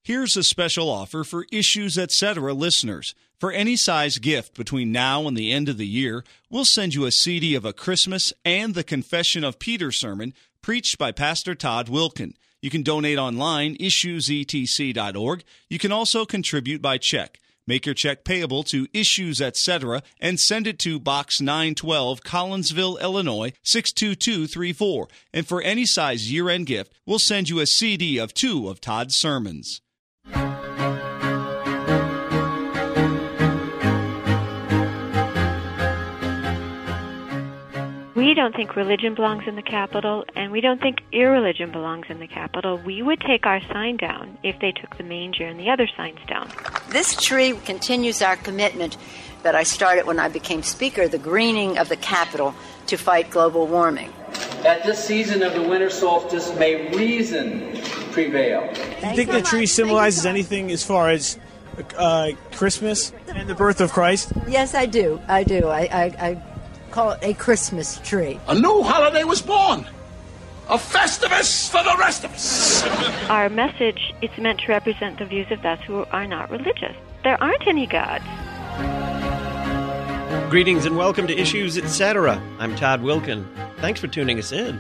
Here's a special offer for Issues Etc. listeners. For any size gift between now and the end of the year, we'll send you a CD of a Christmas and the Confession of Peter sermon preached by Pastor Todd Wilken. You can donate online, issuesetc.org. You can also contribute by check. Make your check payable to Issues Etc. and send it to Box 912, Collinsville, Illinois, 62234. And for any size year-end gift, we'll send you a CD of 2 of Todd's sermons. We don't think religion belongs in the Capitol, and we don't think irreligion belongs in the Capitol. We would take our sign down if they took the manger and the other signs down. This tree continues our commitment that I started when I became Speaker, the greening of the Capitol to fight global warming. At this season of the winter solstice, may reason prevail. Do you think the tree symbolizes anything as far as Christmas and the birth of Christ? Yes, I do. I call it a Christmas tree. A new holiday was born. A Festivus for the rest of us. Our message is meant to represent the views of those who are not religious. There aren't any gods. Greetings and welcome to Issues Etc. I'm Todd Wilken. Thanks for tuning us in.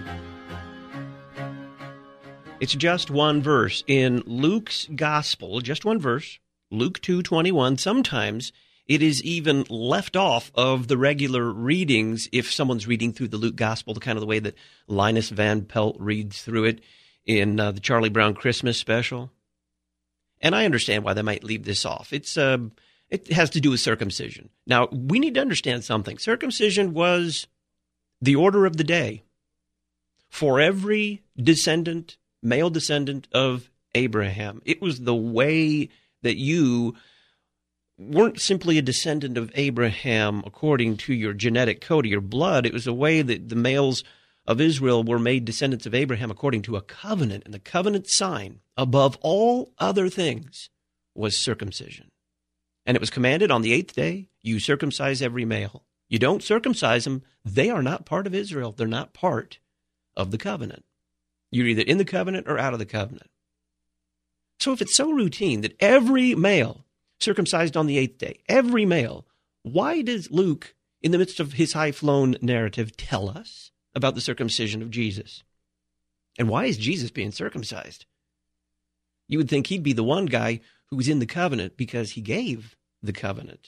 It's just one verse in Luke's Gospel, just one verse, Luke 2:21. Sometimes it is even left off of the regular readings if someone's reading through the Luke Gospel, the kind of the way that Linus Van Pelt reads through it in the Charlie Brown Christmas special. And I understand why they might leave this off. It has to do with circumcision. Now, we need to understand something. Circumcision was the order of the day for every descendant, male descendant of Abraham. It was the way that you weren't simply a descendant of Abraham according to your genetic code of your blood. It was a way that the males of Israel were made descendants of Abraham according to a covenant. And the covenant sign, above all other things, was circumcision. And it was commanded on the 8th day, you circumcise every male. You don't circumcise them, they are not part of Israel. They're not part of the covenant. You're either in the covenant or out of the covenant. So if it's so routine that every male circumcised on the 8th day, every male, why does Luke, in the midst of his high-flown narrative, tell us about the circumcision of Jesus? And why is Jesus being circumcised? You would think he'd be the one guy who was in the covenant because he gave the covenant.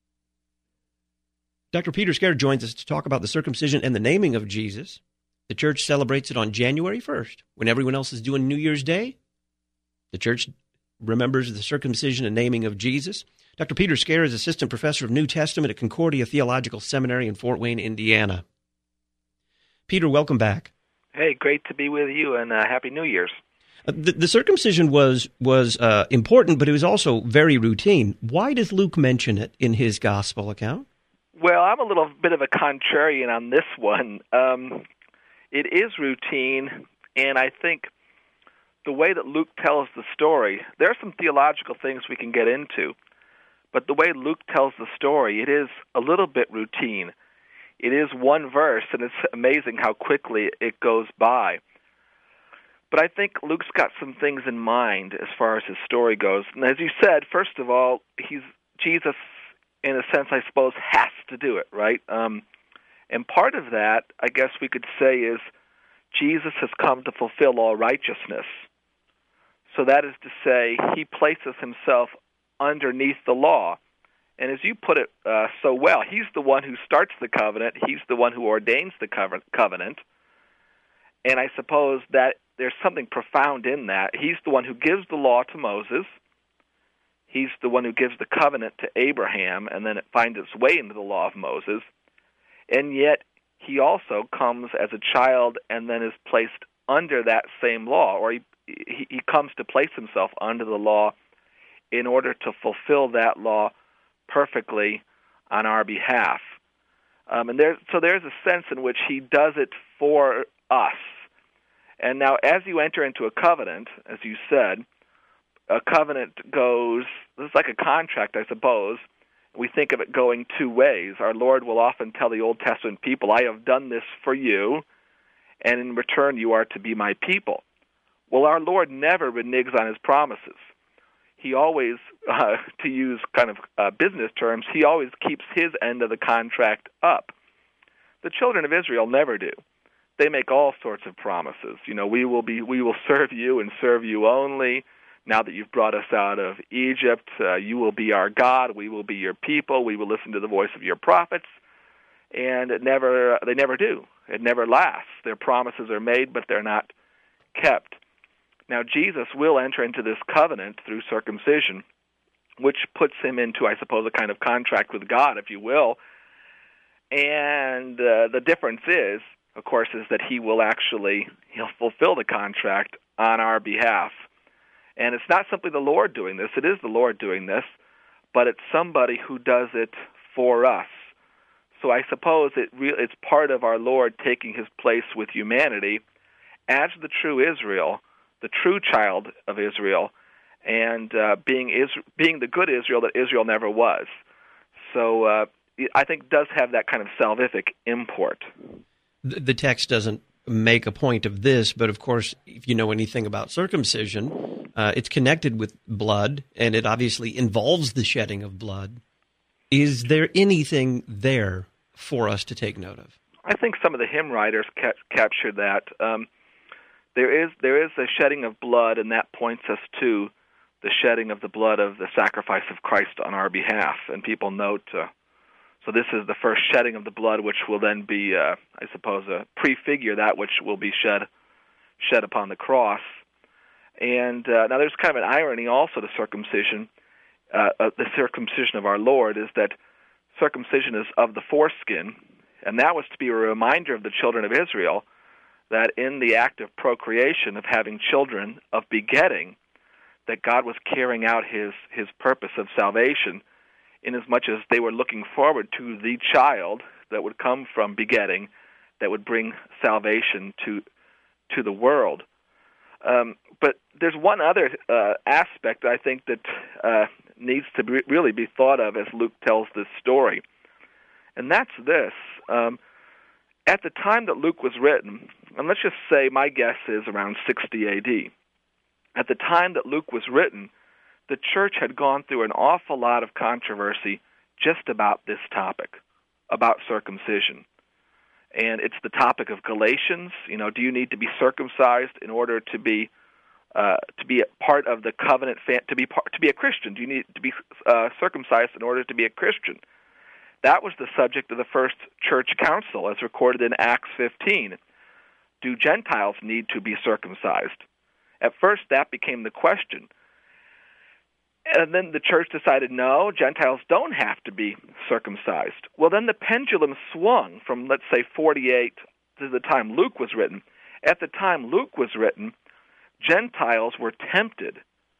Dr. Peter Scared joins us to talk about the circumcision and the naming of Jesus. The church celebrates it on January 1st. When everyone else is doing New Year's Day, the church remembers the circumcision and naming of Jesus. Dr. Peter Scared is assistant professor of New Testament at Concordia Theological Seminary in Fort Wayne, Indiana. Peter, welcome back. Hey, great to be with you, and Happy New Year's. The circumcision was important, but it was also very routine. Why does Luke mention it in his gospel account? Well, I'm a little bit of a contrarian on this one. It is routine, and I think the way that Luke tells the story, there are some theological things we can get into, but the way Luke tells the story, it is a little bit routine. It is one verse, and it's amazing how quickly it goes by. But I think Luke's got some things in mind as far as his story goes. And as you said, first of all, Jesus, in a sense, I suppose, has to do it, right? And part of that, I guess we could say, is Jesus has come to fulfill all righteousness. So that is to say, he places himself underneath the law. And as you put it so well, he's the one who starts the covenant. He's the one who ordains the covenant. And I suppose that there's something profound in that. He's the one who gives the law to Moses. He's the one who gives the covenant to Abraham, and then it finds its way into the law of Moses. And yet he also comes as a child and then is placed under that same law, or he comes to place himself under the law in order to fulfill that law perfectly on our behalf. And there's a sense in which he does it for us. And now as you enter into a covenant, as you said, a covenant goes, this is like a contract, I suppose. We think of it going two ways. Our Lord will often tell the Old Testament people, I have done this for you, and in return you are to be my people. Well, our Lord never reneges on his promises. he always, to use kind of business terms, he always keeps his end of the contract up. The children of Israel never do. They make all sorts of promises. We will serve you and serve you only. Now that you've brought us out of Egypt, you will be our God. We will be your people. We will listen to the voice of your prophets. And they never do. It never lasts. Their promises are made, but they're not kept. Now, Jesus will enter into this covenant through circumcision, which puts him into, I suppose, a kind of contract with God, if you will. And the difference is, of course, is that he'll fulfill the contract on our behalf. And it's not simply the Lord doing this. It is the Lord doing this, but it's somebody who does it for us. So I suppose it's part of our Lord taking his place with humanity as the true Israel, the true child of Israel, and being the good Israel that Israel never was. So I think does have that kind of salvific import. The text doesn't make a point of this, but of course, if you know anything about circumcision, it's connected with blood, and it obviously involves the shedding of blood. Is there anything there for us to take note of? I think some of the hymn writers captured that. There is a shedding of blood, and that points us to the shedding of the blood of the sacrifice of Christ on our behalf. And people note, so this is the first shedding of the blood, which will then be, I suppose, prefigure that which will be shed upon the cross. And now there's kind of an irony also to circumcision. The circumcision of our Lord is that circumcision is of the foreskin, and that was to be a reminder of the children of Israel that in the act of procreation, of having children, of begetting, that God was carrying out his purpose of salvation, inasmuch as they were looking forward to the child that would come from begetting, that would bring salvation to the world. But there's one other aspect I think that needs to really be thought of as Luke tells this story, and that's this. At the time that Luke was written, and let's just say my guess is around 60 A.D., at the time that Luke was written, the church had gone through an awful lot of controversy just about this topic, about circumcision. And it's the topic of Galatians. Do you need to be circumcised in order to be a part of the covenant, to be a Christian? Do you need to be circumcised in order to be a Christian? That was the subject of the first church council, as recorded in Acts 15. Do Gentiles need to be circumcised? At first, that became the question. And then the church decided, no, Gentiles don't have to be circumcised. Well, then the pendulum swung from, let's say, 48 to the time Luke was written. At the time Luke was written, Gentiles were tempted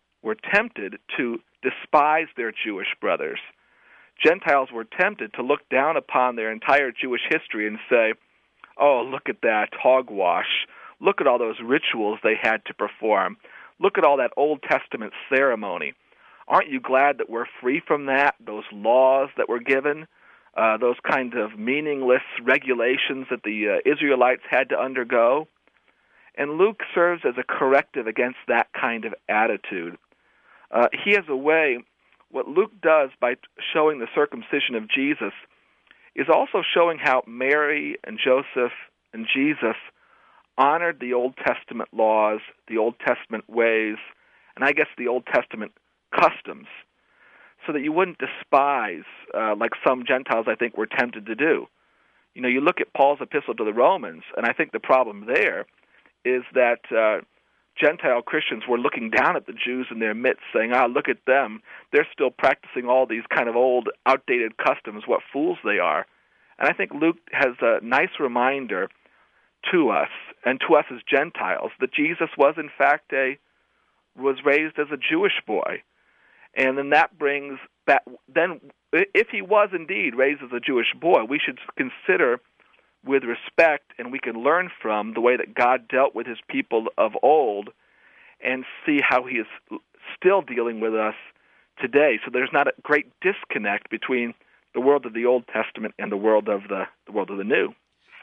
to despise their Jewish brothers. Gentiles were tempted to look down upon their entire Jewish history and say, oh, look at that hogwash. Look at all those rituals they had to perform. Look at all that Old Testament ceremony. Aren't you glad that we're free from that, those laws that were given, those kind of meaningless regulations that the Israelites had to undergo? And Luke serves as a corrective against that kind of attitude. He has a way, what Luke does by showing the circumcision of Jesus is also showing how Mary and Joseph and Jesus honored the Old Testament laws, the Old Testament ways, and I guess the Old Testament customs, so that you wouldn't despise, like some Gentiles I think were tempted to do. You look at Paul's epistle to the Romans, and I think the problem there is that Gentile Christians were looking down at the Jews in their midst, saying, look at them. They're still practicing all these kind of old, outdated customs. What fools they are. And I think Luke has a nice reminder to us, and to us as Gentiles, that Jesus was in fact was raised as a Jewish boy. And then that brings back, then if he was indeed raised as a Jewish boy, we should consider with respect, and we can learn from the way that God dealt with his people of old and see how he is still dealing with us today. So there's not a great disconnect between the world of the Old Testament and the world of the New.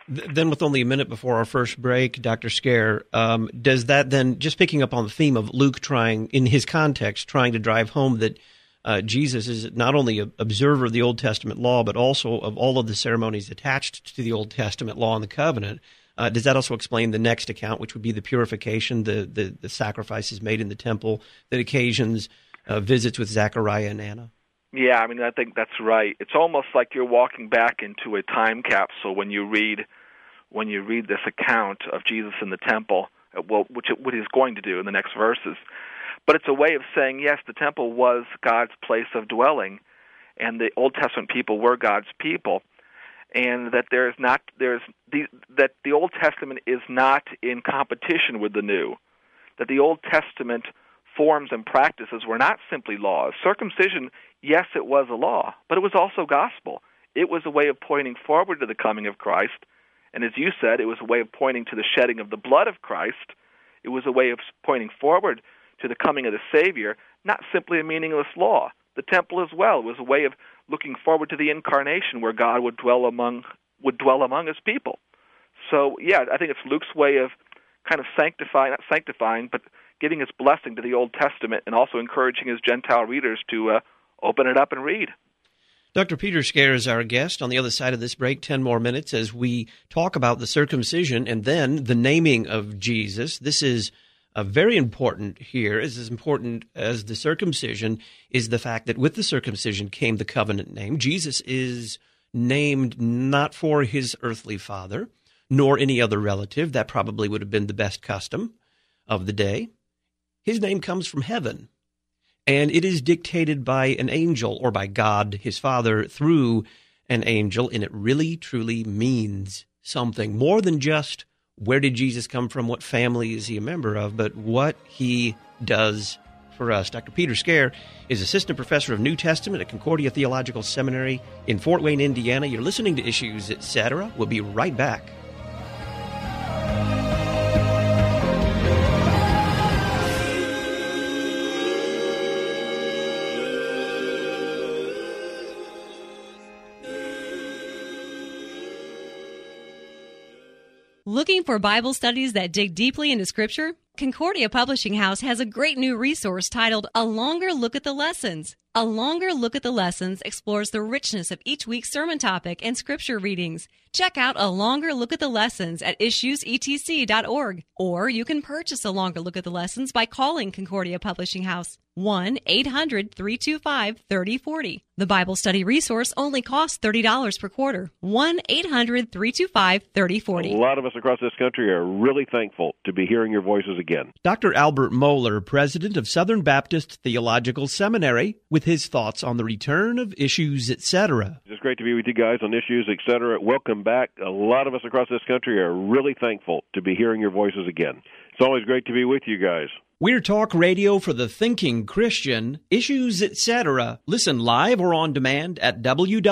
Then with only a minute before our first break, Dr. Scare, does that then, just picking up on the theme of Luke trying, in his context, trying to drive home that Jesus is not only an observer of the Old Testament law, but also of all of the ceremonies attached to the Old Testament law and the covenant, does that also explain the next account, which would be the purification, the sacrifices made in the temple, that occasions visits with Zechariah and Anna? Yeah, I mean, I think that's right. It's almost like you're walking back into a time capsule when you read this account of Jesus in the temple, what he's going to do in the next verses. But it's a way of saying, yes, the temple was God's place of dwelling, and the Old Testament people were God's people, and that that the Old Testament is not in competition with the New, that the Old Testament forms and practices were not simply laws. Circumcision, yes, it was a law, but it was also gospel. It was a way of pointing forward to the coming of Christ, and as you said, it was a way of pointing to the shedding of the blood of Christ. It was a way of pointing forward to the coming of the Savior, not simply a meaningless law. The temple as well was a way of looking forward to the incarnation, where God would dwell among his people. So, yeah, I think it's Luke's way of kind of not sanctifying, but giving his blessing to the Old Testament, and also encouraging his Gentile readers to open it up and read. Dr. Peter Scare is our guest. On the other side of this break, 10 more minutes as we talk about the circumcision and then the naming of Jesus. This is very important here. As important as the circumcision is the fact that with the circumcision came the covenant name. Jesus is named not for his earthly father, nor any other relative. That probably would have been the best custom of the day. His name comes from heaven, and it is dictated by an angel, or by God, his Father, through an angel, and it really, truly means something more than just where did Jesus come from, what family is he a member of, but what he does for us. Dr. Peter Scare is Assistant Professor of New Testament at Concordia Theological Seminary in Fort Wayne, Indiana. You're listening to Issues, Etc. We'll be right back. Looking for Bible studies that dig deeply into Scripture? Concordia Publishing House has a great new resource titled A Longer Look at the Lessons. A Longer Look at the Lessons explores the richness of each week's sermon topic and Scripture readings. Check out A Longer Look at the Lessons at issuesetc.org, or you can purchase A Longer Look at the Lessons by calling Concordia Publishing House, 1-800-325-3040. The Bible study resource only costs $30 per quarter. 1-800-325-3040. A lot of us across this country are really thankful to be hearing your voices again. Dr. Albert Mohler, president of Southern Baptist Theological Seminary, with his thoughts on the return of Issues, Etc. It's great to be with you guys on Issues, Etc. Welcome back. A lot of us across this country are really thankful to be hearing your voices again. It's always great to be with you guys. We're talk radio for the thinking Christian, Issues, Etc. Listen live or on demand at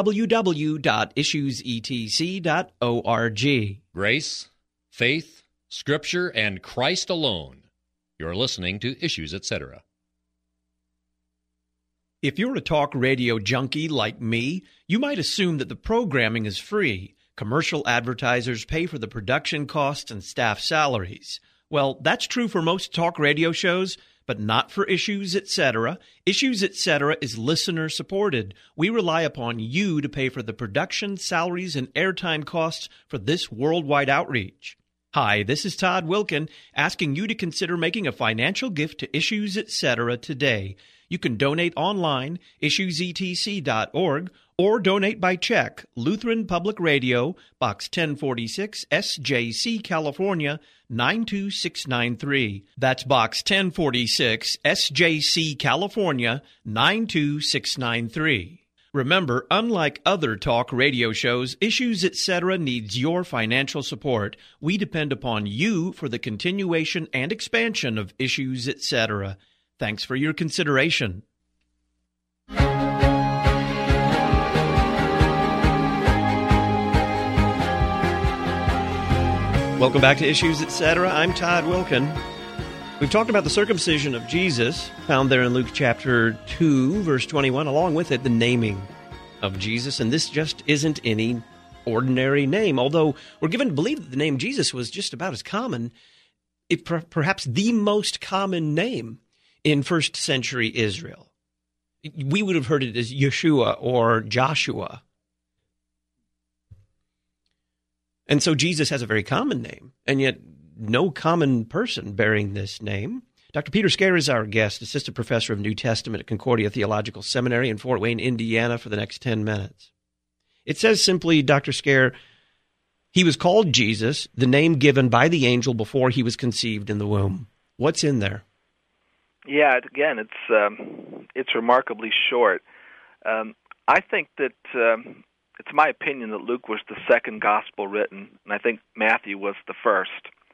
www.issuesetc.org. Grace, faith, Scripture, and Christ alone. You're listening to Issues, Etc. If you're a talk radio junkie like me, you might assume that the programming is free. Commercial advertisers pay for the production costs and staff salaries. Well, that's true for most talk radio shows, but not for Issues, Etc. Issues, Etc. is listener-supported. We rely upon you to pay for the production, salaries, and airtime costs for this worldwide outreach. Hi, this is Todd Wilkin, asking you to consider making a financial gift to Issues, Etc. today. You can donate online, issuesetc.org, or donate by check, Lutheran Public Radio, Box 1046, SJC, California, 92693. That's Box 1046, SJC, California, 92693. Remember, unlike other talk radio shows, Issues, Etc. needs your financial support. We depend upon you for the continuation and expansion of Issues, Etc. Thanks for your consideration. Welcome back to Issues, Etc. I'm Todd Wilkin. We've talked about the circumcision of Jesus, found there in Luke chapter 2, verse 21, along with it, the naming of Jesus. And this just isn't any ordinary name, although we're given to believe that the name Jesus was just about as common, if perhaps the most common name in first century Israel. We would have heard it as Yeshua or Joshua. And so Jesus has a very common name, and yet no common person bearing this name. Dr. Peter Scare is our guest, assistant professor of New Testament at Concordia Theological Seminary in Fort Wayne, Indiana, for the next 10 minutes. It says simply, Dr. Scare, he was called Jesus, the name given by the angel before he was conceived in the womb. What's in there? Yeah, again, it's remarkably short. I think that it's my opinion that Luke was the second gospel written, and I think Matthew was the first.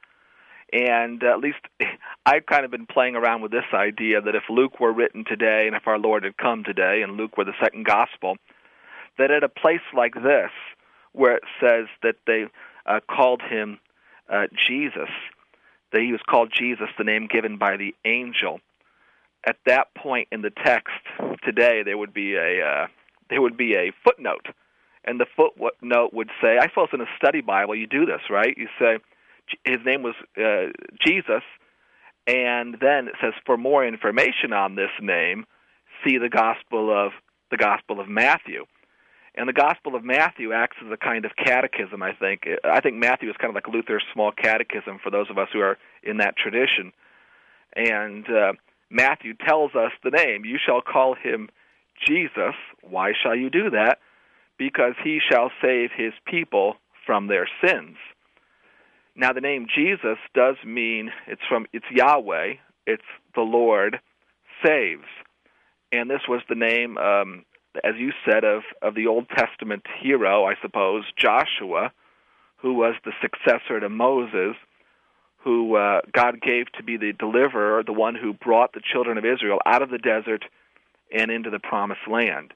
And at least I've kind of been playing around with this idea that if Luke were written today and if our Lord had come today and Luke were the second gospel, that at a place like this where it says that they called him Jesus, that he was called Jesus, the name given by the angel, at that point in the text today there would be a footnote, and the footnote would say, I suppose in a study Bible you do this, right? You say, his name was Jesus, and then it says, for more information on this name, see the Gospel of Matthew. And the Gospel of Matthew acts as a kind of catechism, I think. I think Matthew is kind of like Luther's small catechism for those of us who are in that tradition. And Matthew tells us the name. You shall call him Jesus. Why shall you do that? Because he shall save his people from their sins. Now, the name Jesus does mean it's Yahweh, it's the Lord saves. And this was the name, as you said, of the Old Testament hero, I suppose, Joshua, who was the successor to Moses, who God gave to be the deliverer, the one who brought the children of Israel out of the desert and into the promised land.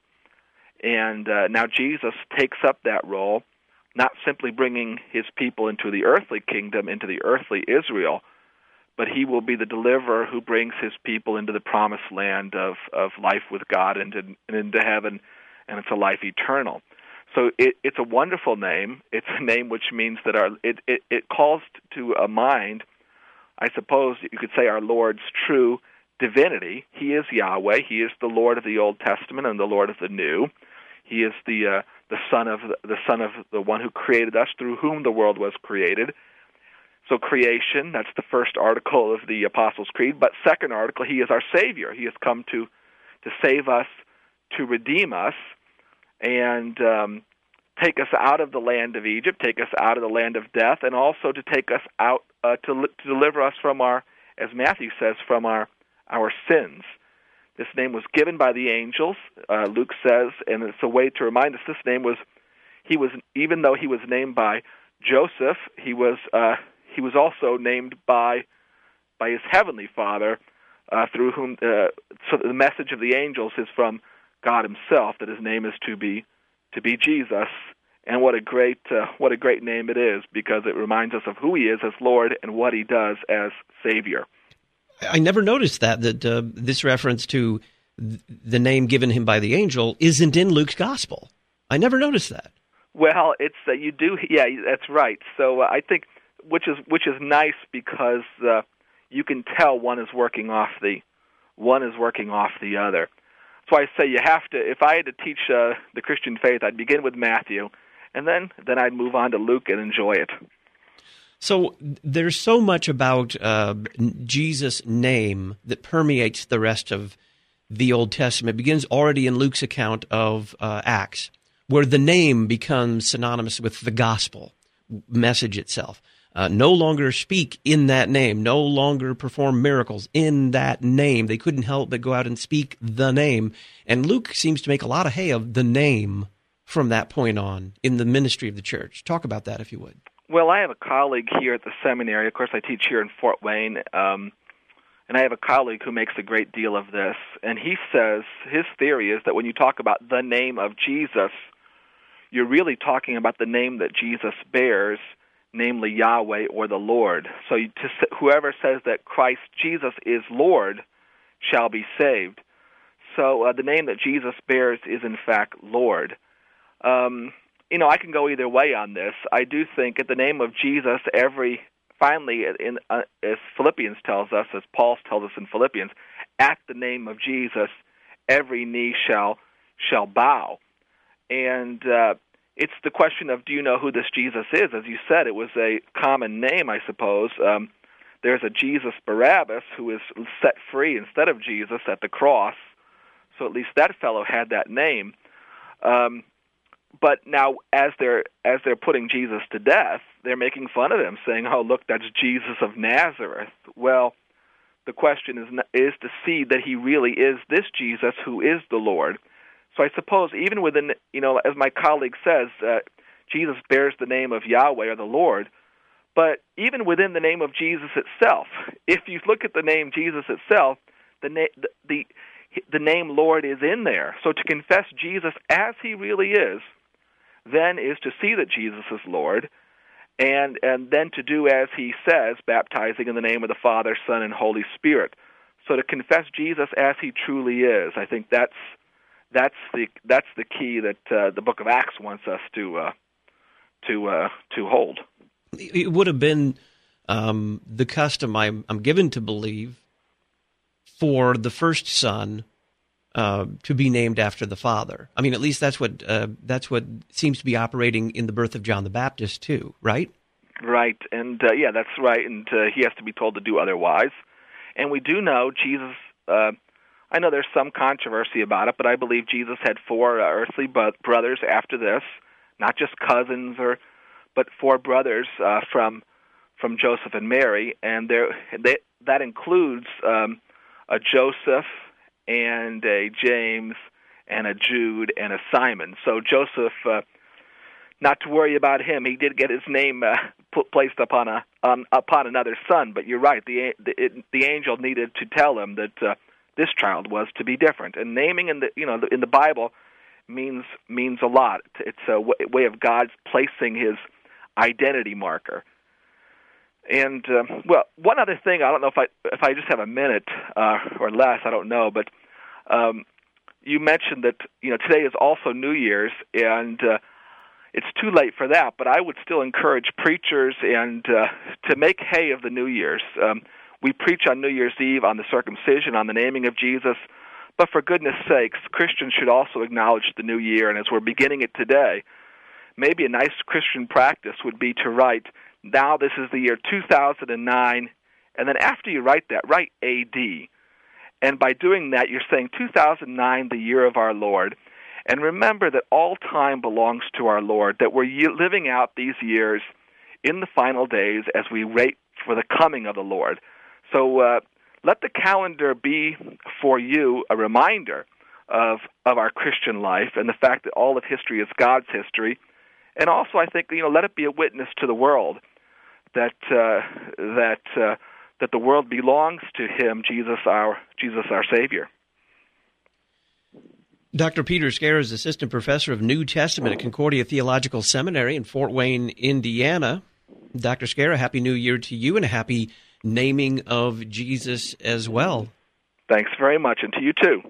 And now Jesus takes up that role, not simply bringing his people into the earthly kingdom, into the earthly Israel, but he will be the deliverer who brings his people into the promised land of life with God and into heaven, and it's a life eternal. So it's a wonderful name. It's a name which means that it calls to a mind, I suppose you could say, our Lord's true divinity. He is Yahweh. He is the Lord of the Old Testament and the Lord of the New. He is the son of the one who created us, through whom the world was created. So creation, that's the first article of the Apostles' Creed. But second article, he is our Savior. He has come to save us, to redeem us, and take us out of the land of Egypt, take us out of the land of death, and also to take us out to deliver us from our, as Matthew says, from our sins. This name was given by the angels, Luke says, and it's a way to remind us this name was, even though he was named by Joseph, he was also named by his heavenly Father, through whom, so the message of the angels is from God himself, that his name is to be Jesus. And what a great name it is, because it reminds us of who he is as Lord and what he does as Savior. I never noticed that this reference to the name given him by the angel isn't in Luke's gospel. I never noticed that. Well, it's you do. Yeah, that's right. So I think which is nice, because you can tell one is working off the other. So I say you have to. If I had to teach the Christian faith, I'd begin with Matthew, and then I'd move on to Luke and enjoy it. So there's so much about Jesus' name that permeates the rest of the Old Testament. It begins already in Luke's account of Acts, where the name becomes synonymous with the gospel message itself. No longer speak in that name, no longer perform miracles in that name. They couldn't help but go out and speak the name. And Luke seems to make a lot of hay of the name from that point on in the ministry of the church. Talk about that, if you would. Well, I have a colleague here at the seminary. Of course, I teach here in Fort Wayne, and I have a colleague who makes a great deal of this. And he says his theory is that when you talk about the name of Jesus, you're really talking about the name that Jesus bears, namely Yahweh or the Lord. So whoever says that Christ Jesus is Lord shall be saved. So the name that Jesus bears is in fact Lord. I can go either way on this. I do think at the name of Jesus, as Philippians tells us, as Paul tells us in Philippians, at the name of Jesus, every knee shall bow. And it's the question of, do you know who this Jesus is? As you said, it was a common name, I suppose. There's a Jesus Barabbas who is set free instead of Jesus at the cross. So at least that fellow had that name. But now, as they're putting Jesus to death, they're making fun of him, saying, "Oh, look, that's Jesus of Nazareth." Well, the question is to see that he really is this Jesus who is the Lord. So I suppose even within, as my colleague says, Jesus bears the name of Yahweh or the Lord. But even within the name of Jesus itself, if you look at the name Jesus itself, the name Lord is in there. So to confess Jesus as he really is, then is to see that Jesus is Lord, and then to do as he says, baptizing in the name of the Father, Son, and Holy Spirit. So to confess Jesus as he truly is, I think that's the key that the Book of Acts wants us to hold. It would have been the custom, I'm given to believe, for the first son to be named after the father. I mean, at least that's what seems to be operating in the birth of John the Baptist too, right? Right, and that's right, and he has to be told to do otherwise. And we do know Jesus. I know there's some controversy about it, but I believe Jesus had 4 earthly brothers after this, not just cousins, but 4 brothers from Joseph and Mary, and that includes a Joseph and a James and a Jude and a Simon. So Joseph, not to worry about him, he did get his name placed upon another son. But you're right, the angel needed to tell him that this child was to be different. And naming in the Bible means a lot. It's a way of God's placing his identity marker. And one other thing, I don't know if I just have a minute or less, I don't know, but you mentioned that today is also New Year's, and it's too late for that. But I would still encourage preachers and to make hay of the New Year's. We preach on New Year's Eve on the circumcision, on the naming of Jesus, but for goodness sakes, Christians should also acknowledge the New Year. And as we're beginning it today, maybe a nice Christian practice would be to write, now this is the year 2009, and then after you write that, write AD. And by doing that, you're saying 2009, the year of our Lord. And remember that all time belongs to our Lord, that we're living out these years in the final days as we wait for the coming of the Lord. So let the calendar be for you a reminder of our Christian life and the fact that all of history is God's history. And also, I think, let it be a witness to the world that the world belongs to Him, Jesus our Savior. Dr. Peter Scarer is Assistant Professor of New Testament at Concordia Theological Seminary in Fort Wayne, Indiana. Dr. Scarer, Happy New Year to you and a happy naming of Jesus as well. Thanks very much, and to you too.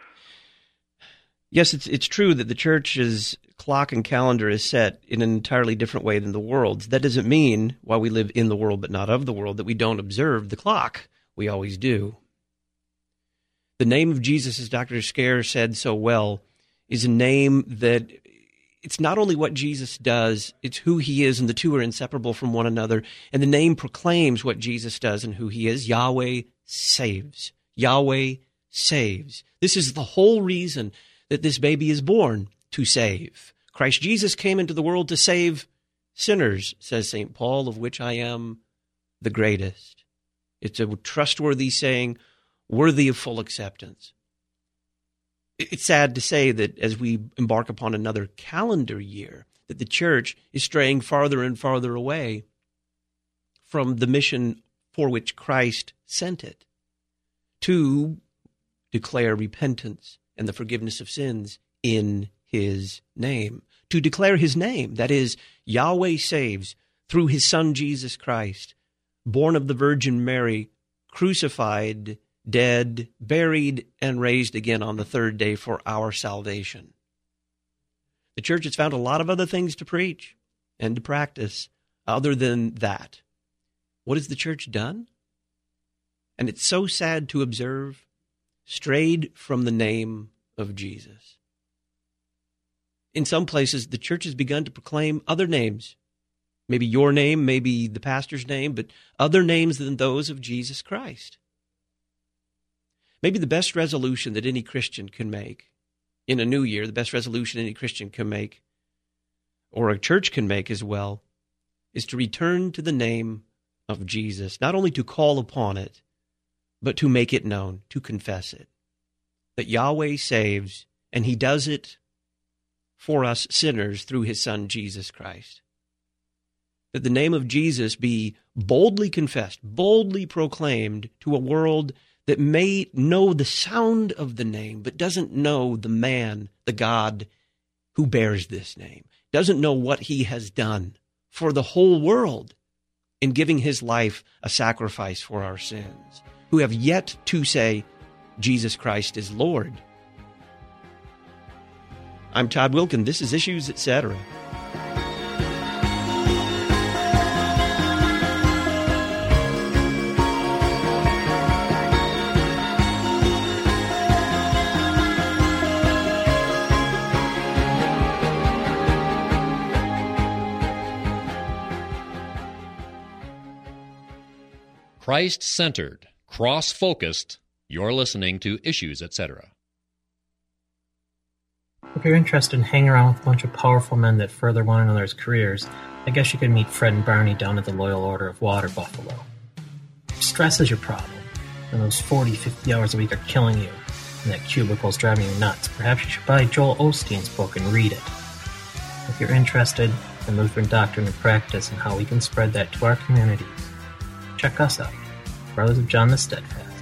Yes, it's true that the church's clock and calendar is set in an entirely different way than the world's. That doesn't mean, while we live in the world but not of the world, that we don't observe the clock. We always do. The name of Jesus, as Dr. Scarer said so well, is a name that it's not only what Jesus does, it's who he is, and the two are inseparable from one another. And the name proclaims what Jesus does and who he is. Yahweh saves. Yahweh saves. This is the whole reason that this baby is born, to save. Christ Jesus came into the world to save sinners, says St. Paul, of which I am the greatest. It's a trustworthy saying, worthy of full acceptance. It's sad to say that as we embark upon another calendar year, that the church is straying farther and farther away from the mission for which Christ sent it, to declare repentance and the forgiveness of sins in his name. To declare his name, that is, Yahweh saves through his Son Jesus Christ, born of the Virgin Mary, crucified, dead, buried, and raised again on the third day for our salvation. The church has found a lot of other things to preach and to practice other than that. What has the church done? And it's so sad to observe, strayed from the name of Jesus. In some places, the church has begun to proclaim other names. Maybe your name, maybe the pastor's name, but other names than those of Jesus Christ. Maybe the best resolution that any Christian can make in a new year, the best resolution any Christian can make, or a church can make as well, is to return to the name of Jesus, not only to call upon it, but to make it known, to confess it. That Yahweh saves, and he does it for us sinners through his Son, Jesus Christ. That the name of Jesus be boldly confessed, boldly proclaimed to a world that may know the sound of the name, but doesn't know the man, the God who bears this name, doesn't know what he has done for the whole world in giving his life a sacrifice for our sins, who have yet to say, Jesus Christ is Lord. I'm Todd Wilkin. This is Issues, Etc. Christ-centered, cross-focused, you're listening to Issues, Etc. If you're interested in hanging around with a bunch of powerful men that further one another's careers, I guess you could meet Fred and Barney down at the Loyal Order of Water Buffalo. If stress is your problem, and those 40, 50 hours a week are killing you, and that cubicle's driving you nuts, perhaps you should buy Joel Osteen's book and read it. If you're interested in Lutheran doctrine and practice and how we can spread that to our communities, check us out, Brothers of John the Steadfast,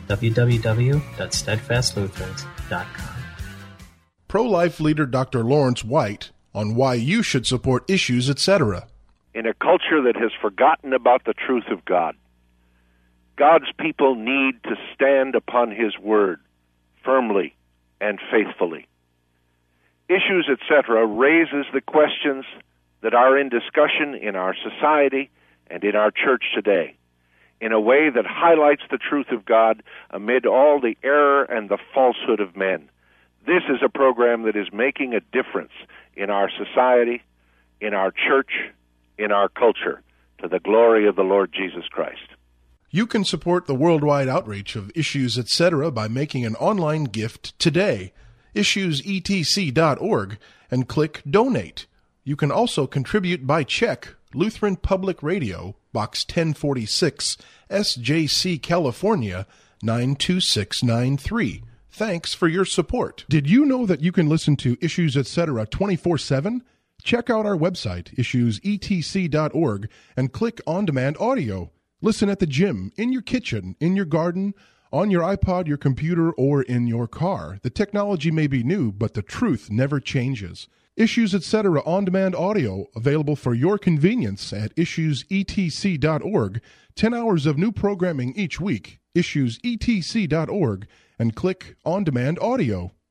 www.steadfastlutherans.com. Pro-life leader Dr. Lawrence White on why you should support Issues, Etc. In a culture that has forgotten about the truth of God, God's people need to stand upon his word firmly and faithfully. Issues, Etc. raises the questions that are in discussion in our society and in our church today, in a way that highlights the truth of God amid all the error and the falsehood of men. This is a program that is making a difference in our society, in our church, in our culture, to the glory of the Lord Jesus Christ. You can support the worldwide outreach of Issues, Etc. by making an online gift today, issuesetc.org, and click Donate. You can also contribute by check, Lutheran Public Radio, Box 1046, SJC, California, 92693. Thanks for your support. Did you know that you can listen to Issues, Etc. 24/7? Check out our website, issuesetc.org, and click On Demand Audio. Listen at the gym, in your kitchen, in your garden, on your iPod, your computer, or in your car. The technology may be new, but the truth never changes. Issues, Etc. on-demand audio, available for your convenience at issuesetc.org. 10 hours of new programming each week. Issuesetc.org, and click On-Demand Audio.